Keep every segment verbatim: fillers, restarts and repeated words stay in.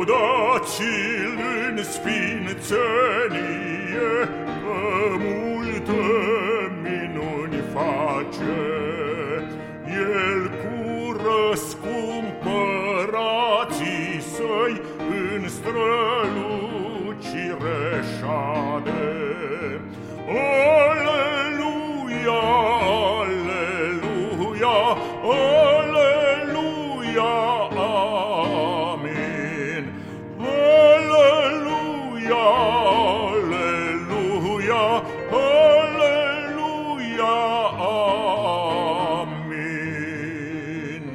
Lăudați-l în sfințenie, că multe minuni face. El cu răscumpărații săi în strălucire șade. Aleluia, aleluia, aleluia, amin. Aleluia, aleluia, aleluia, amin.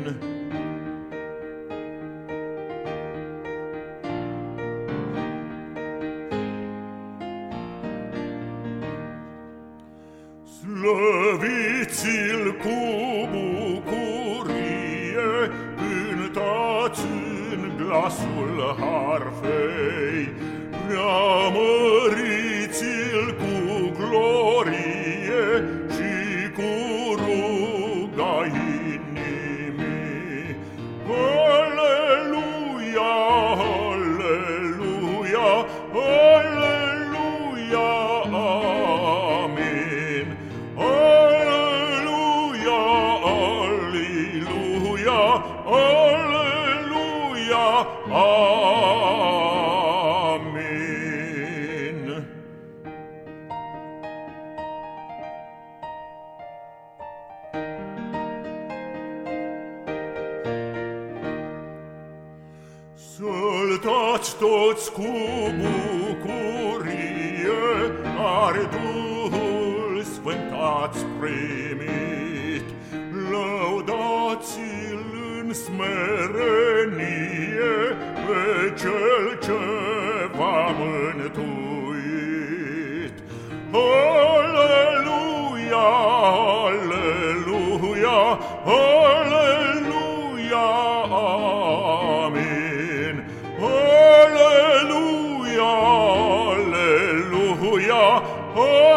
Slăviți-l cu bucurie, cântați în glasul harfei, preamăriți-l cu glorie și cu ruga inimii. Aleluia, aleluia, aleluia, amin. Aleluia, aleluia, aleluia, amin. Săltați toți cu bucurie, care Duhul Sfânt ați primit. Lăudați-l în smerenie pe Cel ce v-a mântuit. Aleluia, aleluia, aleluia, amin. Aleluia, aleluia, aleluia.